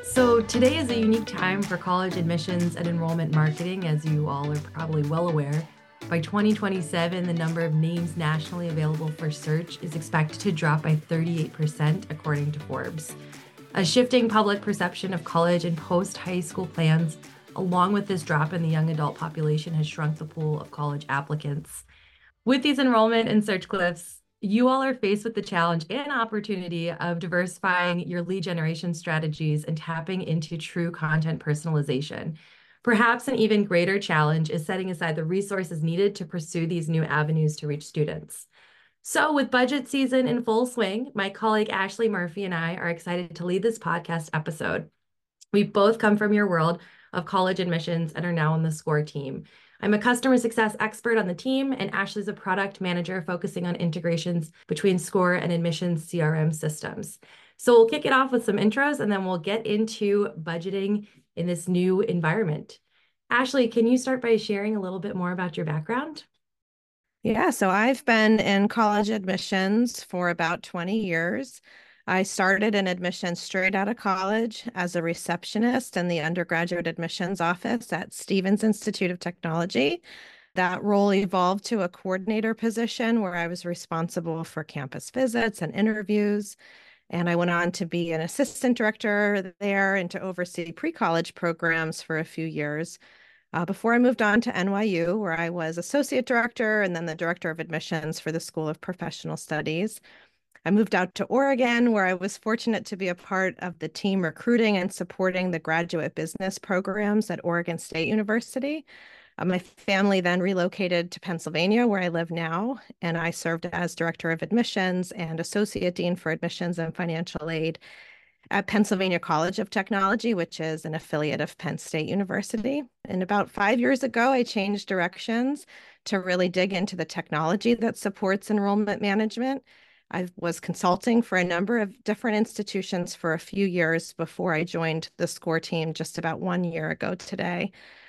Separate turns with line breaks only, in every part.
So today is a unique time for college admissions and enrollment marketing, as you all are probably well aware. By 2027, the number of names nationally available for search is expected to drop by 38%, according to Forbes. A shifting public perception of college and post-high school plans, along with this drop in the young adult population, has shrunk the pool of college applicants. With these enrollment and search cliffs, you all are faced with the challenge and opportunity of diversifying your lead generation strategies and tapping into true content personalization. Perhaps an even greater challenge is setting aside the resources needed to pursue these new avenues to reach students. So, with budget season in full swing, my colleague Ashley Murphy and I are excited to lead this podcast episode. We both come from your world of college admissions and are now on the SCORE team. I'm a customer success expert on the team, and Ashley's a product manager focusing on integrations between SCORE and admissions CRM systems. So we'll kick it off with some intros, and then we'll get into budgeting in this new environment. Ashley, can you start by sharing a little bit more about your background?
Yeah, so I've been in college admissions for about 20 years. I started in admissions straight out of college as a receptionist in the undergraduate admissions office at Stevens Institute of Technology. That role evolved to a coordinator position where I was responsible for campus visits and interviews. And I went on to be an assistant director there and to oversee pre-college programs for a few years before I moved on to NYU, where I was associate director and then the director of admissions for the School of Professional Studies. I moved out to Oregon, where I was fortunate to be a part of the team recruiting and supporting the graduate business programs at Oregon State University. My family then relocated to Pennsylvania, where I live now, and I served as director of admissions and associate dean for admissions and financial aid at Pennsylvania College of Technology, which is an affiliate of Penn State University. And about 5 years ago, I changed directions to really dig into the technology that supports enrollment management. I was consulting for a number of different institutions for a few years before I joined the SCORE team just about 1 year ago today.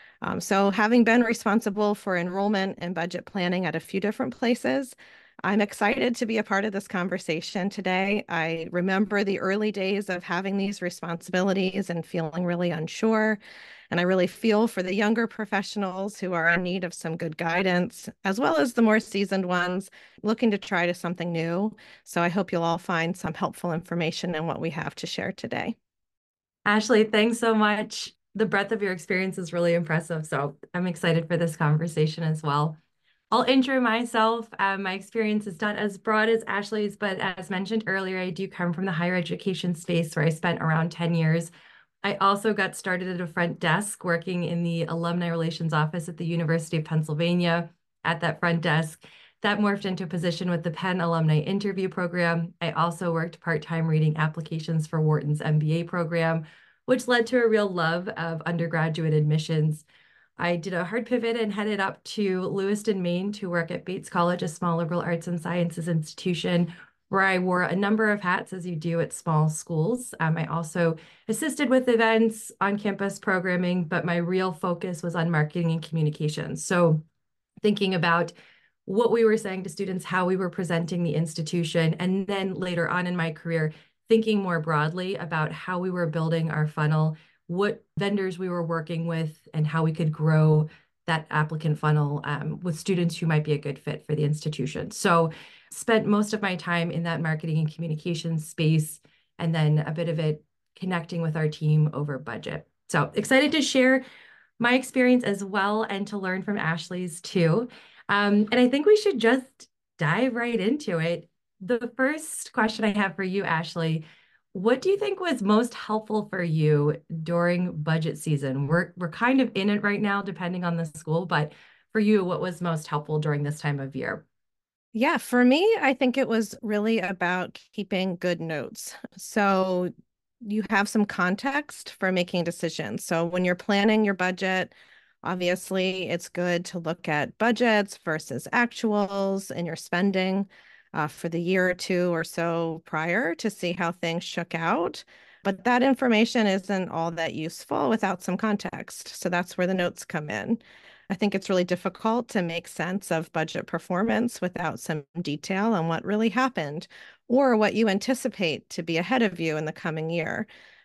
So having been responsible for enrollment and budget planning at a few different places, I'm excited to be a part of this conversation today. I remember the early days of having these responsibilities and feeling really unsure. And I really feel for the younger professionals who are in need of some good guidance, as well as the more seasoned ones looking to try to something new. So I hope you'll all find some helpful information in what we have to share today.
Ashley, thanks so much. The breadth of your experience is really impressive. So I'm excited for this conversation as well. I'll intro myself. My experience is not as broad as Ashley's, but as mentioned earlier, I do come from the higher education space where I spent around 10 years. I also got started at a front desk working in the alumni relations office at the University of Pennsylvania at that front desk. That morphed into a position with the Penn Alumni Interview Program. I also worked part-time reading applications for Wharton's MBA program, which led to a real love of undergraduate admissions. I did a hard pivot and headed up to Lewiston, Maine to work at Bates College, a small liberal arts and sciences institution, where I wore a number of hats as you do at small schools. I also assisted with events, on campus programming, but my real focus was on marketing and communications. So thinking about what we were saying to students, how we were presenting the institution, and then later on in my career, thinking more broadly about how we were building our funnel, what vendors we were working with, and how we could grow that applicant funnel with students who might be a good fit for the institution. So spent most of my time in that marketing and communications space, and then a bit of it connecting with our team over budget. So excited to share my experience as well and to learn from Ashley's too. And I think we should just dive right into it. The first question I have for you, Ashley, what do you think was most helpful for you during budget season? We're kind of in it right now, depending on the school, but for you, what was most helpful during this time of year?
Yeah, for me, I think it was really about keeping good notes. So you have some context for making decisions. So when you're planning your budget, obviously it's good to look at budgets versus actuals and your spending for the year or two or so prior to see how things shook out. But that information isn't all that useful without some context. So that's where the notes come in. I think it's really difficult to make sense of budget performance without some detail on what really happened or what you anticipate to be ahead of you in the coming year.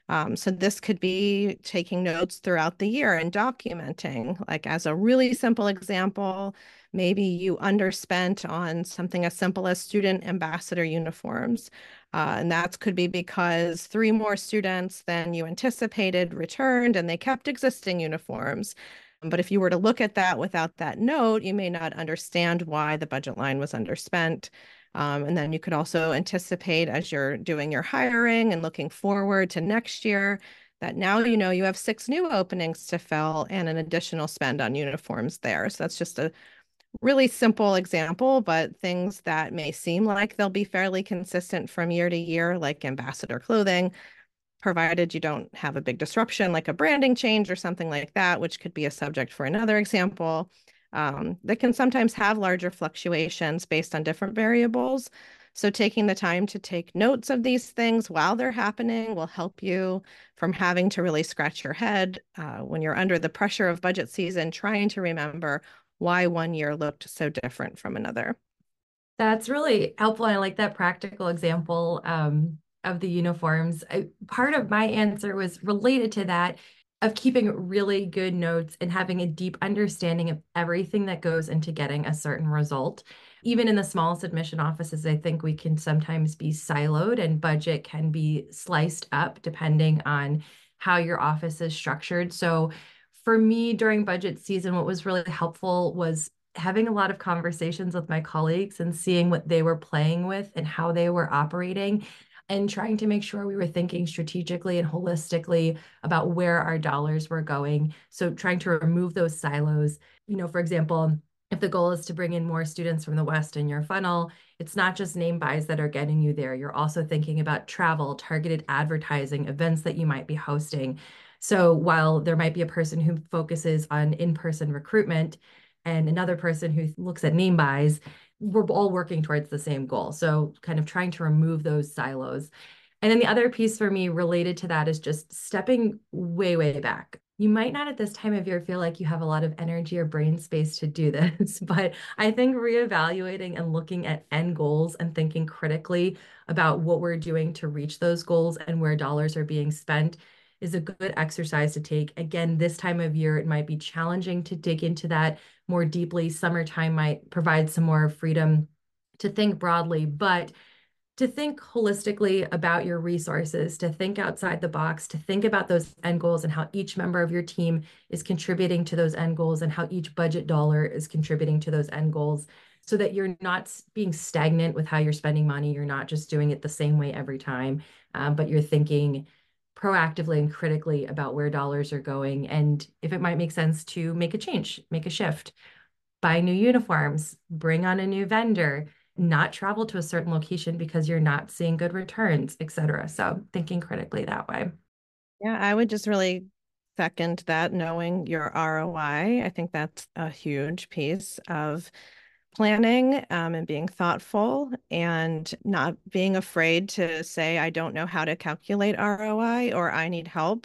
So this could be taking notes throughout the year and documenting. Like as a really simple example, maybe you underspent on something as simple as student ambassador uniforms. And that could be because three more students than you anticipated returned and they kept existing uniforms. But if you were to look at that without that note, you may not understand why the budget line was underspent. And then you could also anticipate as you're doing your hiring and looking forward to next year that now you know you have six new openings to fill and an additional spend on uniforms there. So that's just a really simple example, but things that may seem like they'll be fairly consistent from year to year, like ambassador clothing, provided you don't have a big disruption like a branding change or something like that, which could be a subject for another example. That can sometimes have larger fluctuations based on different variables. So taking the time to take notes of these things while they're happening will help you from having to really scratch your head when you're under the pressure of budget season, trying to remember why one year looked so different from another.
That's really helpful. I like that practical example of the uniforms. Part of my answer was related to that of keeping really good notes and having a deep understanding of everything that goes into getting a certain result. Even in the smallest admission offices, I think we can sometimes be siloed and budget can be sliced up depending on how your office is structured. So for me during budget season, what was really helpful was having a lot of conversations with my colleagues and seeing what they were playing with and how they were operating and trying to make sure we were thinking strategically and holistically about where our dollars were going. So trying to remove those silos. For example, if the goal is to bring in more students from the West in your funnel, it's not just name buys that are getting you there. You're also thinking about travel, targeted advertising, events that you might be hosting. So while there might be a person who focuses on in-person recruitment, and another person who looks at name buys, we're all working towards the same goal. So kind of trying to remove those silos. And then the other piece for me related to that is just stepping way, way back. You might not at this time of year feel like you have a lot of energy or brain space to do this, but I think reevaluating and looking at end goals and thinking critically about what we're doing to reach those goals and where dollars are being spent is a good exercise to take. Again, this time of year, it might be challenging to dig into that more deeply. Summertime might provide some more freedom to think broadly, but to think holistically about your resources, to think outside the box, to think about those end goals and how each member of your team is contributing to those end goals and how each budget dollar is contributing to those end goals so that you're not being stagnant with how you're spending money. You're not just doing it the same way every time, but you're thinking proactively and critically about where dollars are going and if it might make sense to make a change, make a shift, buy new uniforms, bring on a new vendor, not travel to a certain location because you're not seeing good returns, et cetera. So thinking critically that way.
Yeah, I would just really second that, knowing your ROI. I think that's a huge piece of planning and being thoughtful and not being afraid to say, I don't know how to calculate ROI or I need help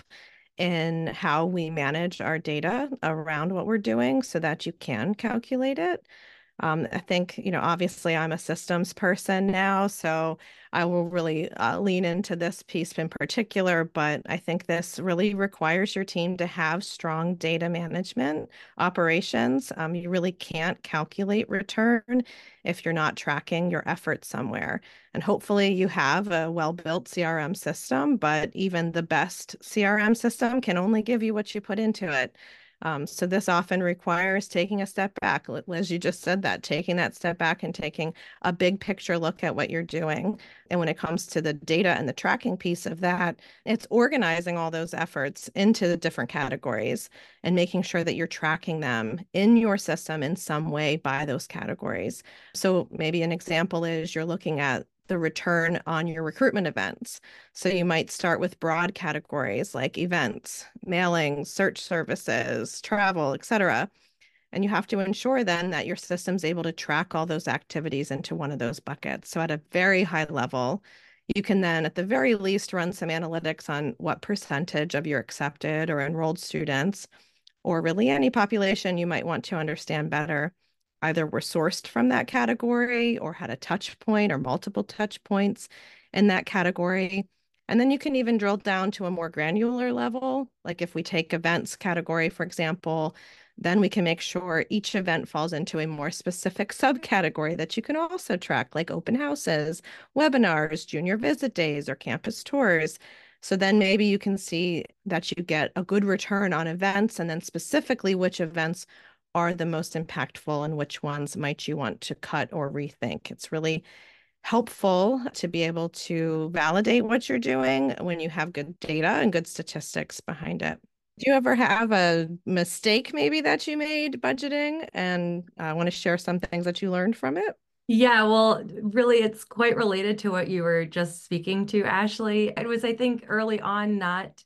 in how we manage our data around what we're doing so that you can calculate it. I think, obviously I'm a systems person now, so I will really lean into this piece in particular, but I think this really requires your team to have strong data management operations. You really can't calculate return if you're not tracking your efforts somewhere. And hopefully you have a well-built CRM system, but even the best CRM system can only give you what you put into it. So this often requires taking a step back, as you just said that, taking that step back and taking a big picture look at what you're doing. And when it comes to the data and the tracking piece of that, it's organizing all those efforts into the different categories and making sure that you're tracking them in your system in some way by those categories. So maybe an example is you're looking at the return on your recruitment events. So you might start with broad categories like events, mailings, search services, travel, etc. And you have to ensure then that your system's able to track all those activities into one of those buckets. So at a very high level, you can then at the very least run some analytics on what percentage of your accepted or enrolled students, or really any population you might want to understand better, either were sourced from that category or had a touch point or multiple touch points in that category. And then you can even drill down to a more granular level. Like if we take events category, for example, then we can make sure each event falls into a more specific subcategory that you can also track, like open houses, webinars, junior visit days, or campus tours. So then maybe you can see that you get a good return on events, and then specifically which events are the most impactful and which ones might you want to cut or rethink. It's really helpful to be able to validate what you're doing when you have good data and good statistics behind it. Do you ever have a mistake maybe that you made budgeting and want to share some things that you learned from it?
Yeah, well, really, it's quite related to what you were just speaking to, Ashley. It was, I think, early on not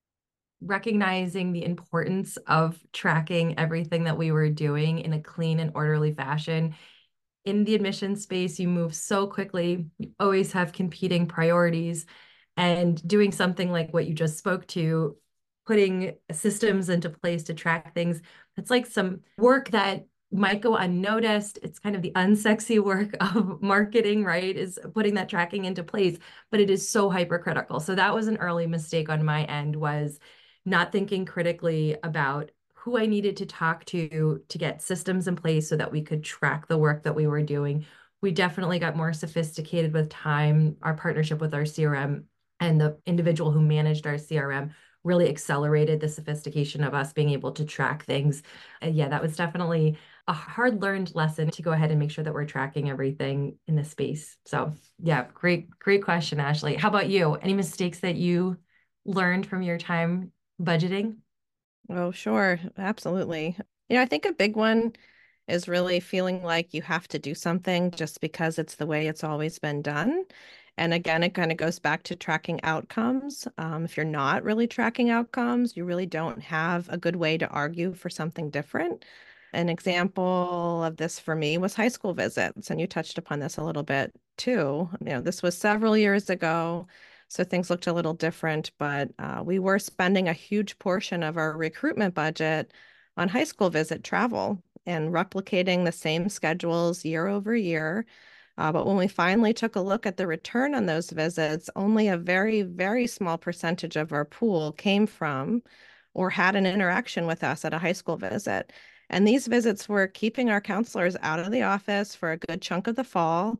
recognizing the importance of tracking everything that we were doing in a clean and orderly fashion. In the admission space, you move so quickly, you always have competing priorities, and doing something like what you just spoke to, putting systems into place to track things, that's like some work that might go unnoticed. It's kind of the unsexy work of marketing, right? Is putting that tracking into place, but it is so hypercritical. So that was an early mistake on my end, was not thinking critically about who I needed to talk to get systems in place so that we could track the work that we were doing. We definitely got more sophisticated with time. Our partnership with our CRM and the individual who managed our CRM really accelerated the sophistication of us being able to track things. And yeah, that was definitely a hard learned lesson to go ahead and make sure that we're tracking everything in the space. So yeah, great question, Ashley. How about you? Any mistakes that you learned from your time budgeting?
Oh, sure. Absolutely. I think a big one is really feeling like you have to do something just because it's the way it's always been done. And again, it kind of goes back to tracking outcomes. If you're not really tracking outcomes, you really don't have a good way to argue for something different. An example of this for me was high school visits, and you touched upon this a little bit too. This was several years ago, so things looked a little different, but we were spending a huge portion of our recruitment budget on high school visit travel and replicating the same schedules year over year. But when we finally took a look at the return on those visits, only a very, very small percentage of our pool came from or had an interaction with us at a high school visit. And these visits were keeping our counselors out of the office for a good chunk of the fall,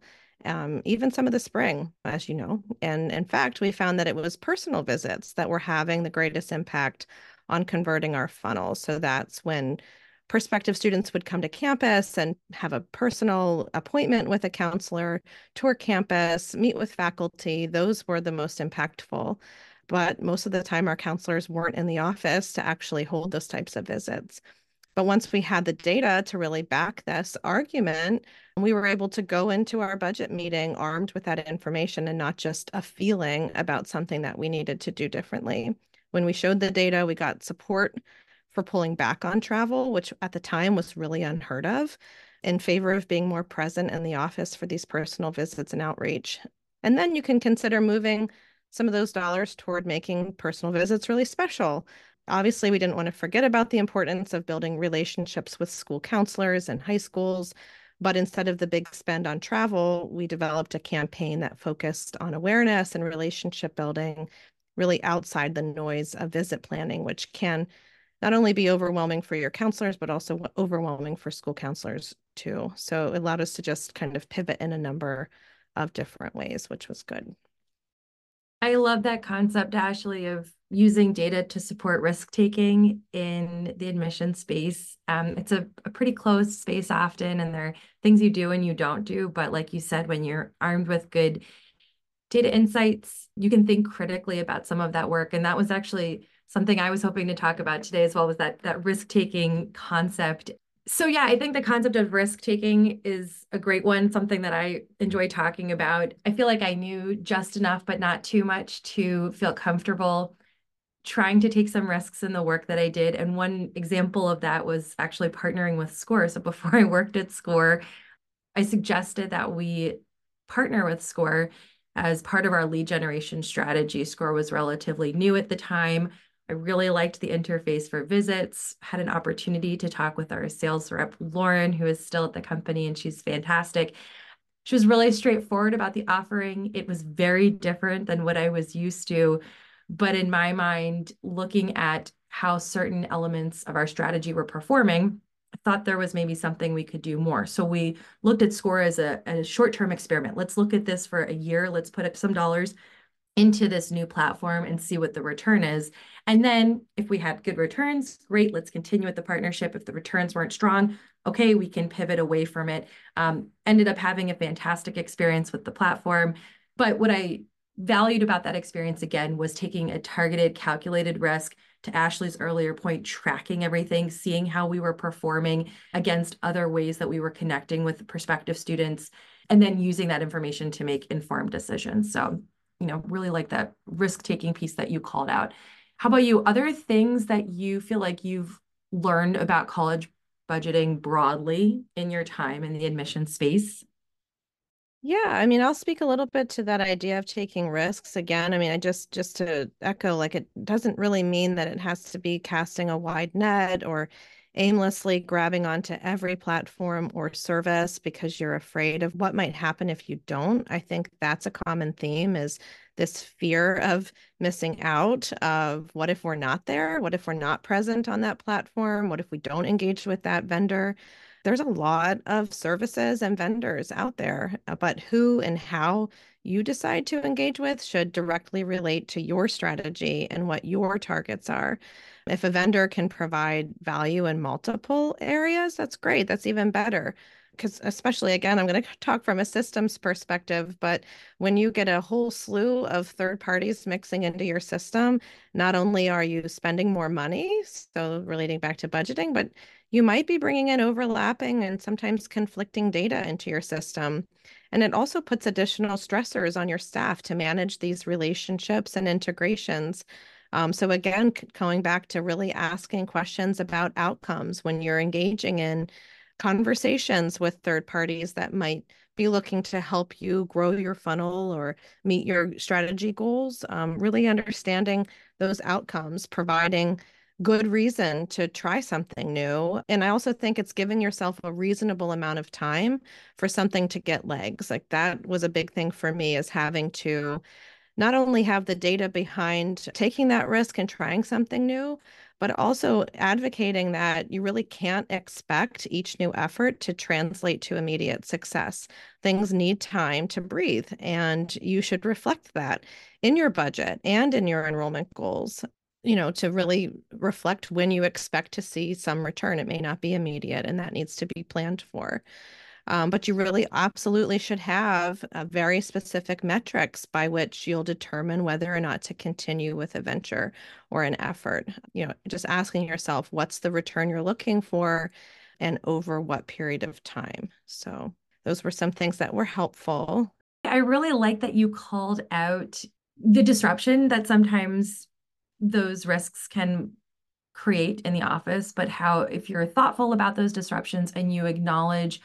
even some of the spring, as you know. And in fact, we found that it was personal visits that were having the greatest impact on converting our funnel. So that's when prospective students would come to campus and have a personal appointment with a counselor, tour campus, meet with faculty. Those were the most impactful. But most of the time, our counselors weren't in the office to actually hold those types of visits. But once we had the data to really back this argument, we were able to go into our budget meeting armed with that information and not just a feeling about something that we needed to do differently. When we showed the data, we got support for pulling back on travel, which at the time was really unheard of, in favor of being more present in the office for these personal visits and outreach. And then you can consider moving some of those dollars toward making personal visits really special. Obviously, we didn't want to forget about the importance of building relationships with school counselors and high schools. But instead of the big spend on travel, we developed a campaign that focused on awareness and relationship building, really outside the noise of visit planning, which can not only be overwhelming for your counselors, but also overwhelming for school counselors too. So it allowed us to just kind of pivot in a number of different ways, which was good.
I love that concept, Ashley, of using data to support risk taking in the admission space. It's a pretty closed space often, and there are things you do and you don't do. But like you said, when you're armed with good data insights, you can think critically about some of that work. And that was actually something I was hoping to talk about today as well, was that risk taking concept. So yeah, I think the concept of risk taking is a great one, something that I enjoy talking about. I feel like I knew just enough, but not too much to feel comfortable trying to take some risks in the work that I did. And one example of that was actually partnering with SCORE. So before I worked at SCORE, I suggested that we partner with SCORE as part of our lead generation strategy. SCORE was relatively new at the time. I really liked the interface for visits, had an opportunity to talk with our sales rep, Lauren, who is still at the company, and she's fantastic. She was really straightforward about the offering. It was very different than what I was used to. But in my mind, looking at how certain elements of our strategy were performing, I thought there was maybe something we could do more. So we looked at SCORE as a short-term experiment. Let's look at this for a year. Let's put up some dollars into this new platform and see what the return is. And then if we had good returns, great, let's continue with the partnership. If the returns weren't strong, okay, we can pivot away from it. Ended up having a fantastic experience with the platform. But what I valued about that experience again was taking a targeted, calculated risk. To Ashley's earlier point, tracking everything, seeing how we were performing against other ways that we were connecting with prospective students, and then using that information to make informed decisions. So really like that risk-taking piece that you called out. How about you? Other things that you feel like you've learned about college budgeting broadly in your time in the admission space?
Yeah, I mean, I'll speak a little bit to that idea of taking risks again. I mean, I just to echo, like it doesn't really mean that it has to be casting a wide net or aimlessly grabbing onto every platform or service because you're afraid of what might happen if you don't. I think that's a common theme is this fear of missing out of what if we're not there? What if we're not present on that platform? What if we don't engage with that vendor? There's a lot of services and vendors out there, but who and how you decide to engage with should directly relate to your strategy and what your targets are. If a vendor can provide value in multiple areas, that's great. That's even better. Because, especially again, I'm going to talk from a systems perspective, but when you get a whole slew of third parties mixing into your system, not only are you spending more money, so relating back to budgeting, but you might be bringing in overlapping and sometimes conflicting data into your system. And it also puts additional stressors on your staff to manage these relationships and integrations. So again, going back to really asking questions about outcomes when you're engaging in conversations with third parties that might be looking to help you grow your funnel or meet your strategy goals, really understanding those outcomes, providing good reason to try something new. And I also think it's giving yourself a reasonable amount of time for something to get legs. Like that was a big thing for me is having to not only have the data behind taking that risk and trying something new, but also advocating that you really can't expect each new effort to translate to immediate success. Things need time to breathe, and you should reflect that in your budget and in your enrollment goals. To really reflect when you expect to see some return. It may not be immediate, and that needs to be planned for. But you really absolutely should have very specific metrics by which you'll determine whether or not to continue with a venture or an effort. Just asking yourself, what's the return you're looking for and over what period of time? So those were some things that were helpful.
I really like that you called out the disruption that sometimes those risks can create in the office, but how if you're thoughtful about those disruptions and you acknowledge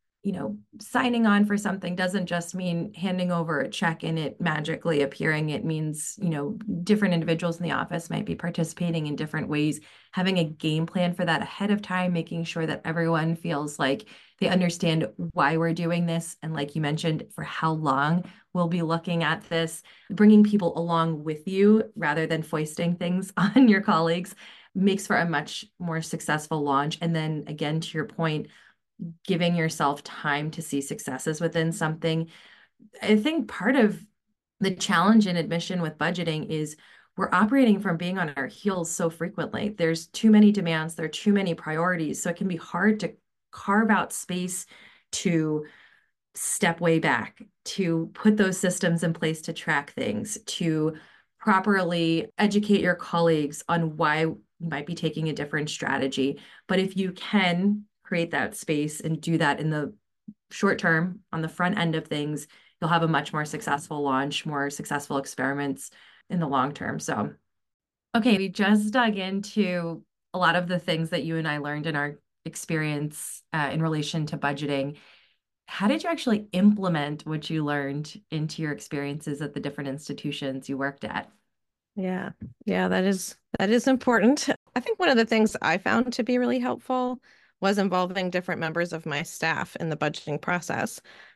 signing on for something doesn't just mean handing over a check and it magically appearing. It means, different individuals in the office might be participating in different ways, having a game plan for that ahead of time, making sure that everyone feels like they understand why we're doing this. And like you mentioned, for how long we'll be looking at this, bringing people along with you rather than foisting things on your colleagues makes for a much more successful launch. And then again, to your point, giving yourself time to see successes within something. I think part of the challenge in admission with budgeting is we're operating from being on our heels so frequently. There's too many demands, there are too many priorities. So it can be hard to carve out space to step way back, to put those systems in place to track things, to properly educate your colleagues on why you might be taking a different strategy. But if you can create that space and do that in the short term on the front end of things, you'll have a much more successful launch, more successful experiments in the long term. So, okay, we just dug into a lot of the things that you and I learned in our experience in relation to budgeting. How did you actually implement what you learned into your experiences at the different institutions you worked at?
Yeah. Yeah, that is important. I think one of the things I found to be really helpful was involving different members of my staff in the budgeting process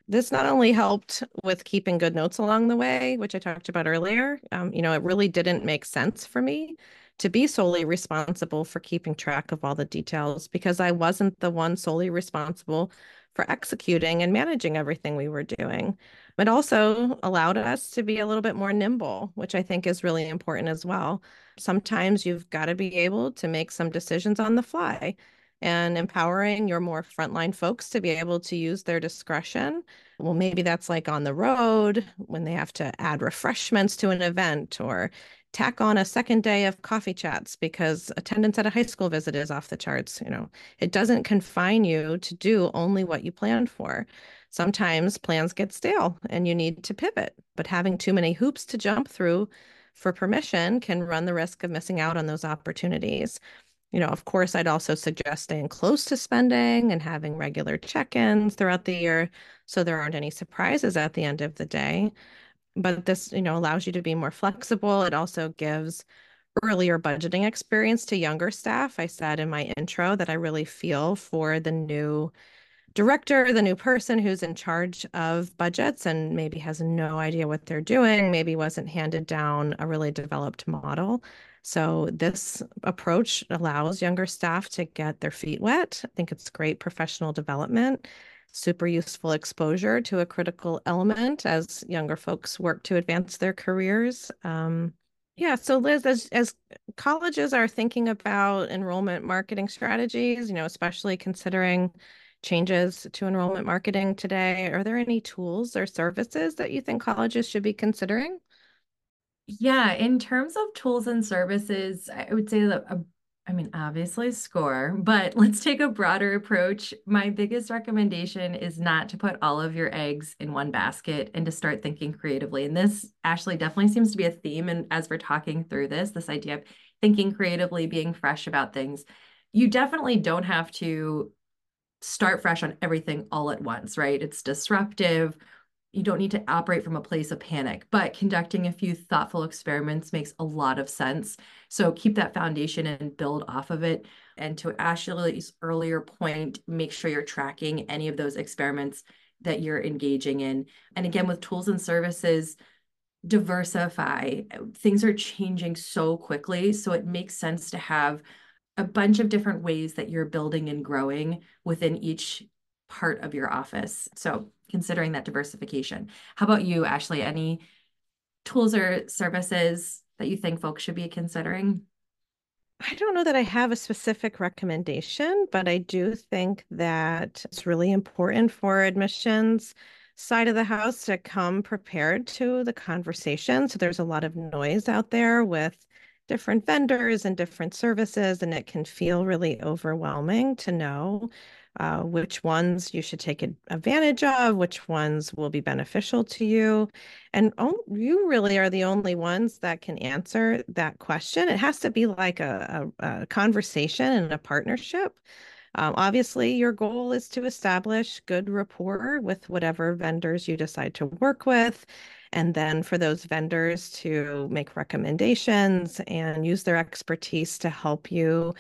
This not only helped with keeping good notes along the way, which I talked about earlier, it really didn't make sense for me to be solely responsible for keeping track of all the details because I wasn't the one solely responsible for executing and managing everything we were doing. It also allowed us to be a little bit more nimble, which I think is really important as well. Sometimes you've got to be able to make some decisions on the fly and empowering your more frontline folks to be able to use their discretion. Well, maybe that's like on the road when they have to add refreshments to an event or tack on a second day of coffee chats because attendance at a high school visit is off the charts. It doesn't confine you to do only what you planned for. Sometimes plans get stale and you need to pivot, but having too many hoops to jump through for permission can run the risk of missing out on those opportunities. Of course, I'd also suggest staying close to spending and having regular check-ins throughout the year so there aren't any surprises at the end of the day. But this, allows you to be more flexible. It also gives earlier budgeting experience to younger staff. I said in my intro that I really feel for the new director, the new person who's in charge of budgets and maybe has no idea what they're doing, maybe wasn't handed down a really developed model. So this approach allows younger staff to get their feet wet. I think it's great professional development, super useful exposure to a critical element as younger folks work to advance their careers. Yeah, so Liz, as colleges are thinking about enrollment marketing strategies, especially considering changes to enrollment marketing today, are there any tools or services that you think colleges should be considering?
Yeah, in terms of tools and services, I would say that, I mean, obviously SCORE, but let's take a broader approach. My biggest recommendation is not to put all of your eggs in one basket and to start thinking creatively. And this actually definitely seems to be a theme. And as we're talking through this idea of thinking creatively, being fresh about things, you definitely don't have to start fresh on everything all at once, right? It's disruptive. You don't need to operate from a place of panic, but conducting a few thoughtful experiments makes a lot of sense. So keep that foundation and build off of it. And to Ashley's earlier point, make sure you're tracking any of those experiments that you're engaging in. And again, with tools and services, diversify. Things are changing so quickly. So it makes sense to have a bunch of different ways that you're building and growing within each part of your office. So considering that diversification. How about you, Ashley? Any tools or services that you think folks should be considering?
I don't know that I have a specific recommendation, but I do think that it's really important for admissions side of the house to come prepared to the conversation. So there's a lot of noise out there with different vendors and different services, and it can feel really overwhelming to know which ones you should take advantage of, which ones will be beneficial to you. And you really are the only ones that can answer that question. It has to be like a conversation and a partnership. Obviously, your goal is to establish good rapport with whatever vendors you decide to work with, and then for those vendors to make recommendations and use their expertise to help you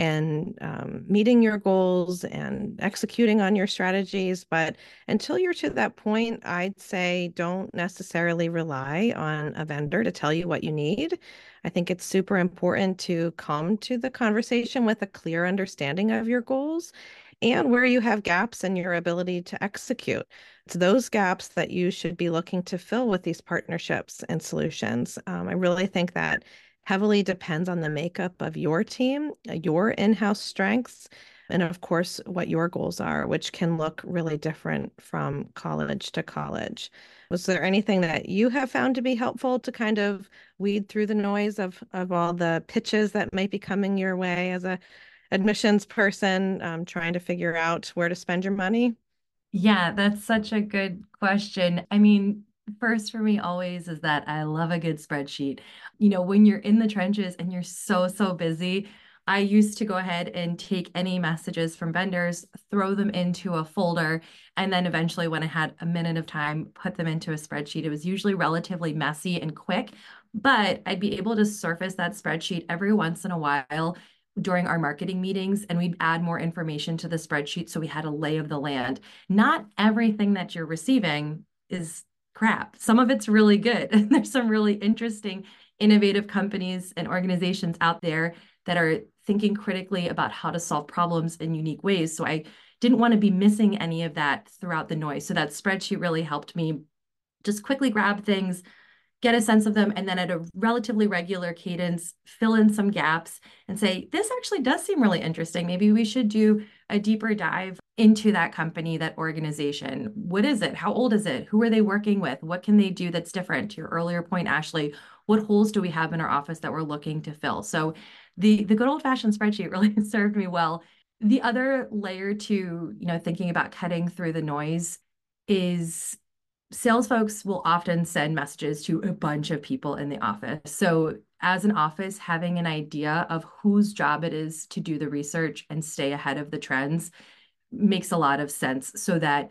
in meeting your goals and executing on your strategies. But until you're to that point, I'd say don't necessarily rely on a vendor to tell you what you need. I think it's super important to come to the conversation with a clear understanding of your goals and where you have gaps in your ability to execute. It's those gaps that you should be looking to fill with these partnerships and solutions. I really think that heavily depends on the makeup of your team, your in-house strengths, and of course, what your goals are, which can look really different from college to college. Was there anything that you have found to be helpful to kind of weed through the noise of all the pitches that might be coming your way as a admissions person, trying to figure out where to spend your money?
Yeah, that's such a good question. I mean, first for me always is that I love a good spreadsheet. When you're in the trenches and you're so busy, I used to go ahead and take any messages from vendors, throw them into a folder, and then eventually, when I had a minute of time, put them into a spreadsheet. It was usually relatively messy and quick, but I'd be able to surface that spreadsheet every once in a while during our marketing meetings, and we'd add more information to the spreadsheet so we had a lay of the land. Not everything that you're receiving is crap. Some of it's really good. And there's some really interesting, innovative companies and organizations out there that are thinking critically about how to solve problems in unique ways. So I didn't want to be missing any of that throughout the noise. So that spreadsheet really helped me just quickly grab things, get a sense of them, and then at a relatively regular cadence, fill in some gaps and say, this actually does seem really interesting. Maybe we should do a deeper dive into that company, that organization. What is it? How old is it? Who are they working with? What can they do that's different? To your earlier point, Ashley, what holes do we have in our office that we're looking to fill? So the good old-fashioned spreadsheet really served me well. The other layer to, thinking about cutting through the noise is sales folks will often send messages to a bunch of people in the office. So, as an office, having an idea of whose job it is to do the research and stay ahead of the trends makes a lot of sense so that,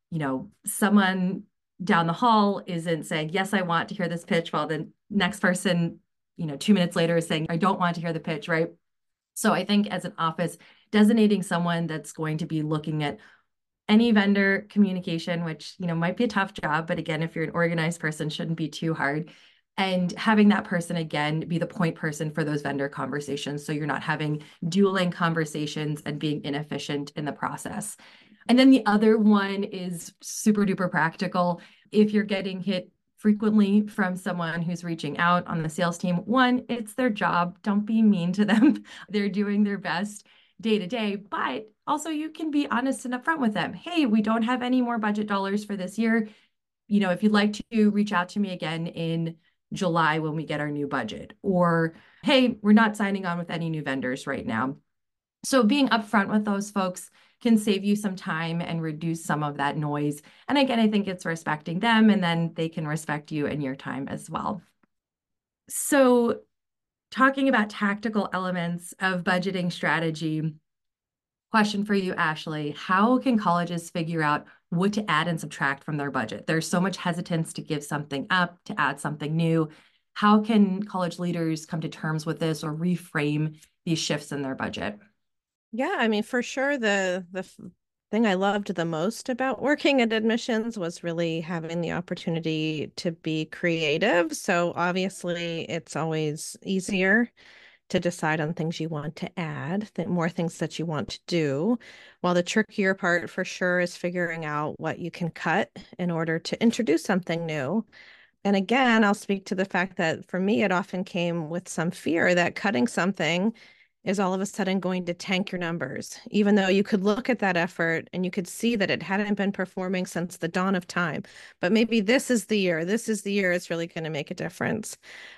someone down the hall isn't saying, yes, I want to hear this pitch, while the next person, 2 minutes later is saying, I don't want to hear the pitch, right? So, I think as an office, designating someone that's going to be looking at any vendor communication, which, might be a tough job, but again, if you're an organized person, shouldn't be too hard. And having that person again be the point person for those vendor conversations. So you're not having dueling conversations and being inefficient in the process. And then the other one is super duper practical. If you're getting hit frequently from someone who's reaching out on the sales team, one, it's their job. Don't be mean to them. They're doing their best day to day, but also you can be honest and upfront with them. Hey, we don't have any more budget dollars for this year. If you'd like to reach out to me again in July when we get our new budget, or hey, we're not signing on with any new vendors right now. So being upfront with those folks can save you some time and reduce some of that noise. And again, I think it's respecting them, and then they can respect you and your time as well. So talking about tactical elements of budgeting strategy, question for you, Ashley. How can colleges figure out what to add and subtract from their budget? There's so much hesitance to give something up, to add something new. How can college leaders come to terms with this or reframe these shifts in their budget?
Yeah, I mean, for sure, the thing I loved the most about working at admissions was really having the opportunity to be creative. So obviously, it's always easier to decide on things you want to add, more things that you want to do. While the trickier part for sure is figuring out what you can cut in order to introduce something new. And again, I'll speak to the fact that for me, it often came with some fear that cutting something is all of a sudden going to tank your numbers, even though you could look at that effort and you could see that it hadn't been performing since the dawn of time. But maybe this is the year it's really going to make a difference.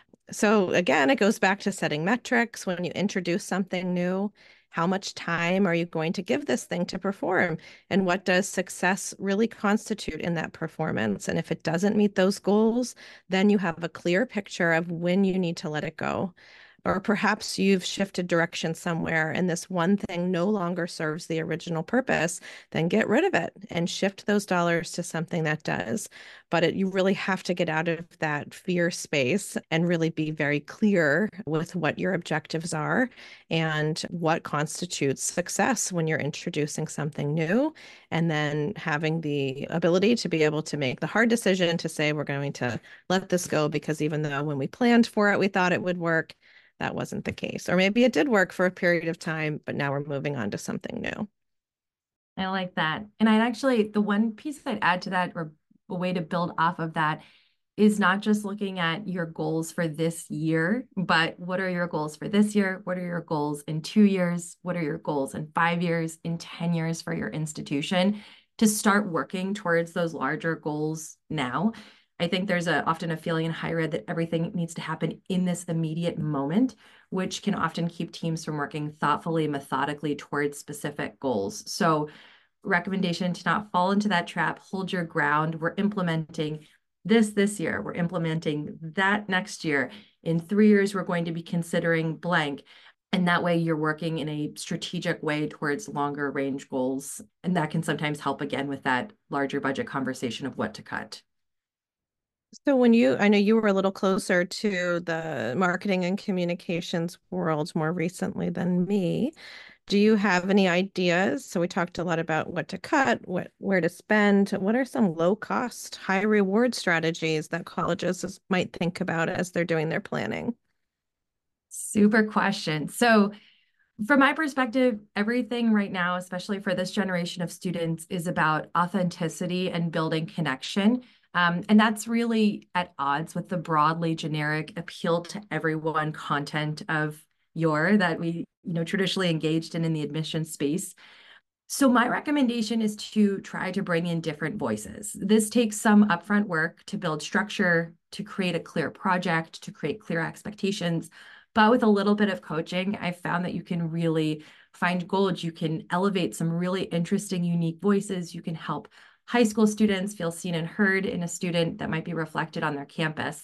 So again, it goes back to setting metrics when you introduce something new. How much time are you going to give this thing to perform? And what does success really constitute in that performance? And if it doesn't meet those goals, then you have a clear picture of when you need to let it go. Or perhaps you've shifted direction somewhere and this one thing no longer serves the original purpose, then get rid of it and shift those dollars to something that does. But you really have to get out of that fear space and really be very clear with what your objectives are and what constitutes success when you're introducing something new. And then having the ability to be able to make the hard decision to say, we're going to let this go because even though when we planned for it, we thought it would work, that wasn't the case. Or maybe it did work for a period of time, but now we're moving on to something new.
I like that. And I'd actually, the one piece I'd add to that, or a way to build off of that, is not just looking at your goals for this year, but what are your goals for this year? What are your goals in 2 years? What are your goals in 5 years, in 10 years for your institution? To start working towards those larger goals now. I think there's often a feeling in higher ed that everything needs to happen in this immediate moment, which can often keep teams from working thoughtfully, methodically towards specific goals. So recommendation to not fall into that trap, hold your ground. We're implementing this year, we're implementing that next year. In 3 years, we're going to be considering blank. And that way you're working in a strategic way towards longer range goals. And that can sometimes help again with that larger budget conversation of what to cut.
So I know you were a little closer to the marketing and communications world more recently than me. Do you have any ideas? So we talked a lot about what to cut, where to spend. What are some low cost, high reward strategies that might think about as they're doing their planning?
Super question. So, from my perspective, everything right now, especially for this generation of students, is about authenticity and building connection. And that's really at odds with the broadly generic appeal to everyone content of your that we, traditionally engaged in the admission space. So my recommendation is to try to bring in different voices. This takes some upfront work to build structure, to create a clear project, to create clear expectations. But with a little bit of coaching, I found that you can really find gold. You can elevate some really interesting, unique voices. You can help high school students feel seen and heard in a student that might be reflected on their campus.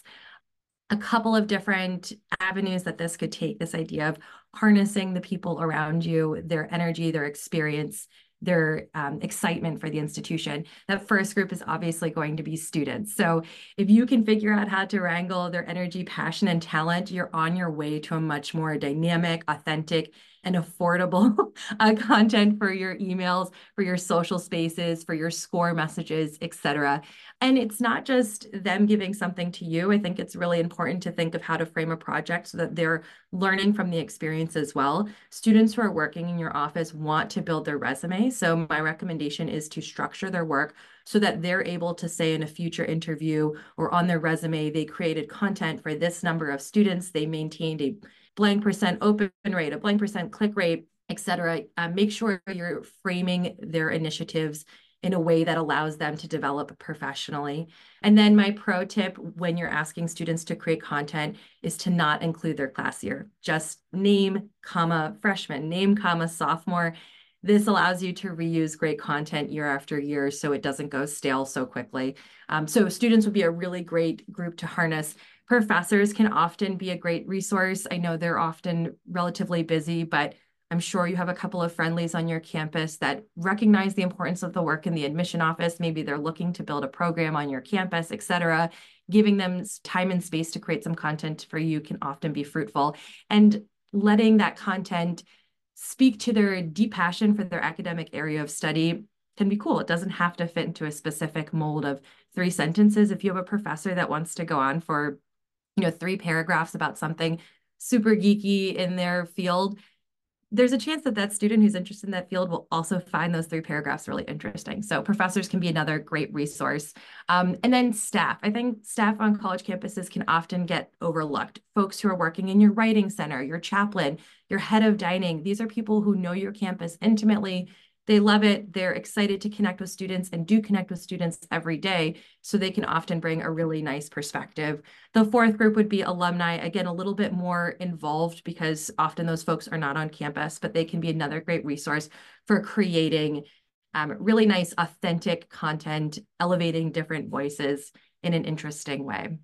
A couple of different avenues that this could take, this idea of harnessing the people around you, their energy, their experience, their excitement for the institution. That first group is obviously going to be students. So if you can figure out how to wrangle their energy, passion, and talent, you're on your way to a much more dynamic, authentic, and affordable content for your emails, for your social spaces, for your score messages, etc. And it's not just them giving something to you. I think it's really important to think of how to frame a project so that they're learning from the experience as well. Students who are working in your office want to build their resume. So my recommendation is to structure their work so that they're able to say in a future interview or on their resume, they created content for this number of students. They maintained a blank percent open rate, a blank percent click rate, et cetera. Make sure you're framing their initiatives in a way that allows them to develop professionally. And then my pro tip when you're asking students to create content is to not include their class year. Just name, comma, freshman, name, comma, sophomore. This allows you to reuse great content year after year so it doesn't go stale so quickly. So students would be a really great group to harness. Professors can often be a great resource. I know they're often relatively busy, but I'm sure you have a couple of friendlies on your campus that recognize the importance of the work in the admission office. Maybe they're looking to build a program on your campus, et cetera. Giving them time and space to create some content for you can often be fruitful. And letting that content speak to their deep passion for their academic area of study can be cool. It doesn't have to fit into a specific mold of 3 sentences. If you have a professor that wants to go on for, 3 paragraphs about something super geeky in their field, there's a chance that that student who's interested in that field will also find those 3 paragraphs really interesting. So professors can be another great resource. And then staff. I think staff on college campuses can often get overlooked. Folks who are working in your writing center, your chaplain, your head of dining. These are people who know your campus intimately. They love it. They're excited to connect with students and do connect with students every day. So they can often bring a really nice perspective. The fourth group would be alumni, again, a little bit more involved because often those folks are not on campus, but they can be another great resource for creating really nice, authentic content, elevating different voices in an interesting way.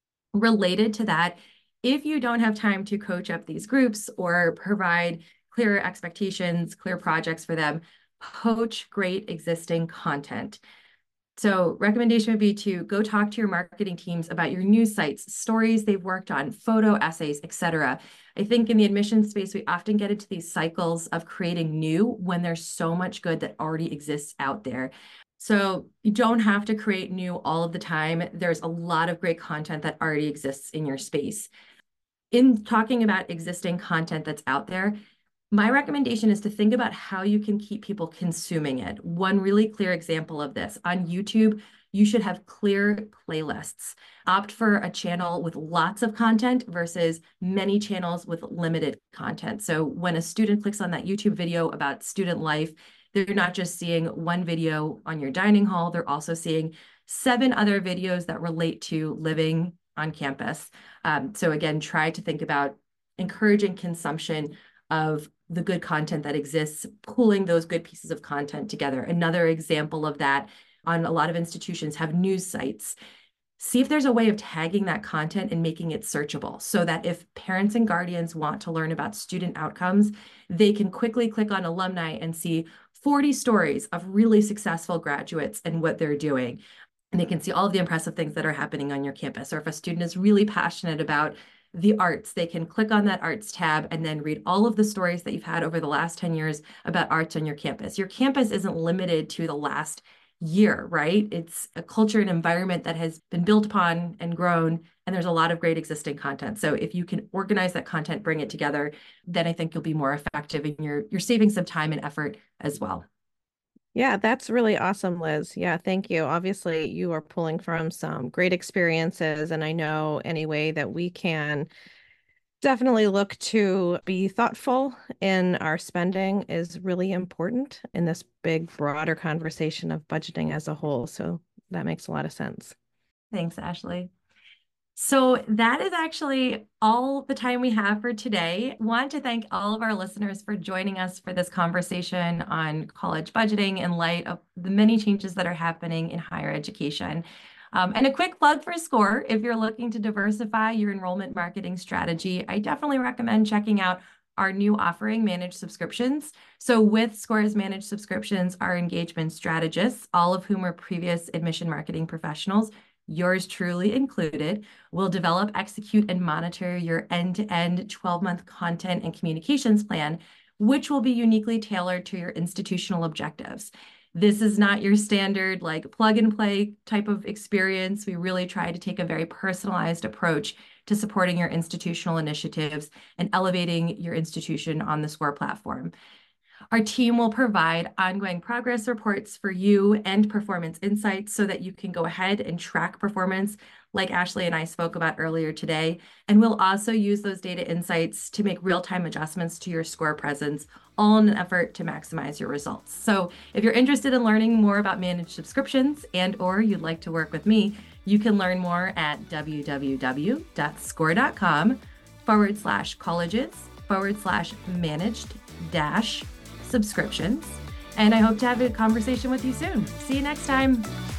Related to that, if you don't have time to coach up these groups or provide clear expectations, clear projects for them, poach great existing content. So recommendation would be to go talk to your marketing teams about your news sites, stories they've worked on, photo essays, etc. I think in the admissions space, we often get into these cycles of creating new when there's so much good that already exists out there. So you don't have to create new all of the time. There's a lot of great content that already exists in your space. In talking about existing content that's out there, my recommendation is to think about how you can keep people consuming it. One really clear example of this on YouTube, you should have clear playlists. Opt for a channel with lots of content versus many channels with limited content. So when a student clicks on that YouTube video about student life, they're not just seeing one video on your dining hall, they're also seeing 7 other videos that relate to living on campus. So again, try to think about encouraging consumption of the good content that exists, pulling those good pieces of content together. Another example of that on a lot of institutions have news sites. See if there's a way of tagging that content and making it searchable so that if parents and guardians want to learn about student outcomes, they can quickly click on alumni and see 40 stories of really successful graduates and what they're doing. and they can see all of the impressive things that are happening on your campus. Or if a student is really passionate about the arts, they can click on that arts tab and then read all of the stories that you've had over the last 10 years about arts on your campus. Your campus isn't limited to the last year, right? It's a culture and environment that has been built upon and grown, and there's a lot of great existing content. So if you can organize that content, bring it together, then I think you'll be more effective and you're saving some time and effort as well.
Yeah, that's really awesome, Liz. Yeah, thank you. Obviously, you are pulling from some great experiences, and I know any way that we can definitely look to be thoughtful in our spending is really important in this big, broader conversation of budgeting as a whole. So that makes a lot of sense.
Thanks, Ashley. So that is actually all the time we have for today. Want to thank all of our listeners for joining us for this conversation on college budgeting in light of the many changes that are happening in higher education. And a quick plug for SCORE, if you're looking to diversify your enrollment marketing strategy, I definitely recommend checking out our new offering, Managed Subscriptions. So with SCORE's Managed Subscriptions, our engagement strategists, all of whom are previous admission marketing professionals, yours truly included, will develop, execute, and monitor your end-to-end 12-month content and communications plan, which will be uniquely tailored to your institutional objectives. This is not your standard like plug and play type of experience. We really try to take a very personalized approach to supporting your institutional initiatives and elevating your institution on the SCORE platform. Our team will provide ongoing progress reports for you and performance insights so that you can go ahead and track performance like Ashley and I spoke about earlier today. And we'll also use those data insights to make real-time adjustments to your SCORE presence, all in an effort to maximize your results. So if you're interested in learning more about managed subscriptions or you'd like to work with me, you can learn more at www.score.com/colleges/managed subscriptions. And I hope to have a conversation with you soon. See you next time.